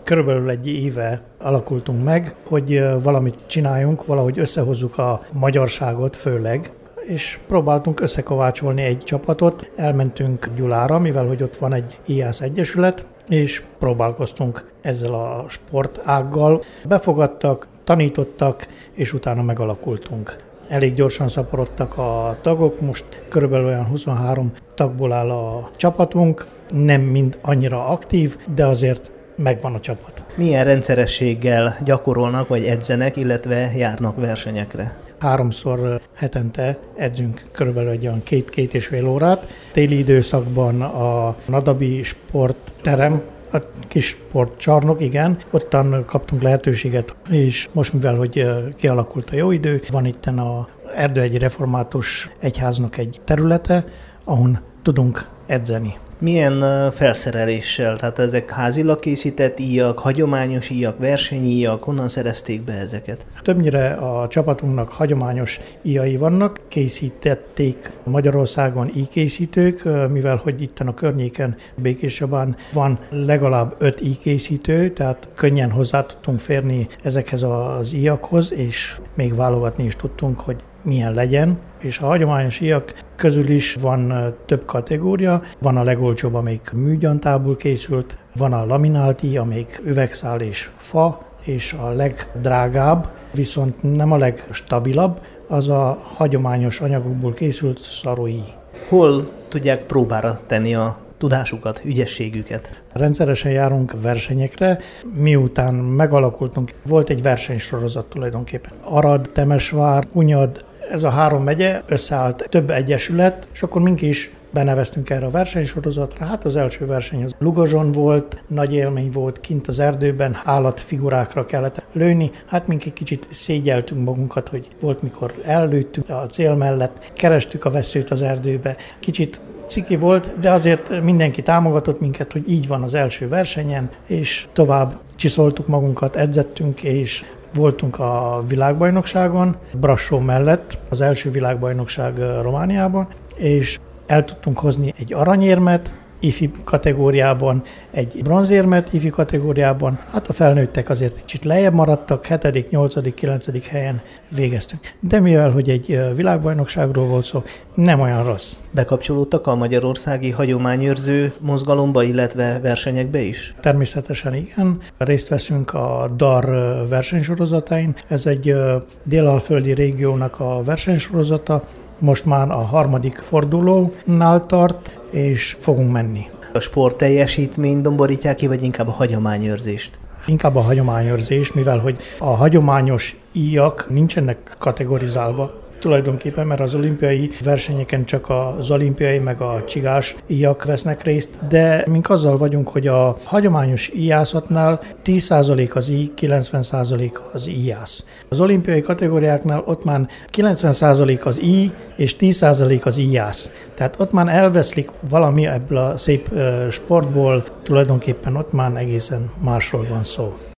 Körülbelül egy éve alakultunk meg, hogy valamit csináljunk, valahogy összehozzuk a magyarságot főleg, és próbáltunk összekovácsolni egy csapatot. Elmentünk Gyulára, mivel hogy ott van egy IASZ egyesület, és próbálkoztunk ezzel a sportággal. Befogadtak, tanítottak, és utána megalakultunk. Elég gyorsan szaporodtak a tagok, most körülbelül olyan 23 tagból áll a csapatunk, nem mind annyira aktív, de azért megvan a csapat. Milyen rendszerességgel gyakorolnak vagy edzenek, illetve járnak versenyekre? 3-szor hetente edzünk körülbelül egy olyan 2-2,5 órát. Téli időszakban a Nadabi sportterem, a kis sportcsarnok, igen, ottan kaptunk lehetőséget, és most mivel, hogy kialakult a jó idő, van itten a Erdőhegyi Református Egyháznak egy területe, ahol tudunk edzeni. Milyen felszereléssel? Tehát ezek házilag készített íjak, hagyományos íjak, versenyíjak, honnan szerezték be ezeket? Többnyire a csapatunknak hagyományos íjai vannak, készítették Magyarországon íjkészítők, mivel hogy itten a környéken Békéscsabán van legalább 5 íjkészítő, tehát könnyen hozzá tudtunk férni ezekhez az íjakhoz, és még válogatni is tudtunk, hogy milyen legyen, és a hagyományos íjak közül is van több kategória. Van a legolcsóbb, amelyik műgyantából készült, van a laminált íj, amelyik üvegszál és fa, és a legdrágább, viszont nem a legstabilabb, az a hagyományos anyagokból készült szaróíj. Hol tudják próbára tenni a tudásukat, ügyességüket? Rendszeresen járunk versenyekre, miután megalakultunk, volt egy versenysorozat tulajdonképpen. Arad, Temesvár, Hunyad, ez a 3 megye összeállt több egyesület, és akkor mink is beneveztünk erre a versenysorozatra. Hát az első verseny az Lugozson volt, nagy élmény volt, kint az erdőben állatfigurákra kellett lőni. Hát mink egy kicsit szégyeltünk magunkat, hogy volt, mikor ellőttünk a cél mellett, kerestük a veszőt az erdőbe. Kicsit ciki volt, de azért mindenki támogatott minket, hogy így van az első versenyen, és tovább csiszoltuk magunkat, edzettünk, és voltunk a világbajnokságon, Brassó mellett, az első világbajnokság Romániában, és el tudtunk hozni egy aranyérmet, ifi kategóriában, egy bronzérmet ifi kategóriában. Hát a felnőttek azért egy kicsit lejjebb maradtak, 7., 8., 9. helyen végeztünk. De mivel, hogy egy világbajnokságról volt szó, nem olyan rossz. Bekapcsolódtak a magyarországi hagyományőrző mozgalomba, illetve versenyekbe is? Természetesen igen. Részt veszünk a DAR versenysorozatain. Ez egy délalföldi régiónak a versenysorozata. Most már a 3. fordulónál tart, és fogunk menni. A sportteljesítményt domborítják ki, vagy inkább a hagyományőrzést? Inkább a hagyományőrzés, mivel hogy a hagyományos íjak nincsenek kategorizálva tulajdonképpen, mert az olimpiai versenyeken csak az olimpiai meg a csigás íjak vesznek részt, de mink azzal vagyunk, hogy a hagyományos íjászatnál 10% az íj, 90% az íjász. Az olimpiai kategóriáknál ott már 90% az íj és 10% az íjász. Tehát ott már elveszlik valami ebből a szép sportból, tulajdonképpen ott már egészen másról van szó.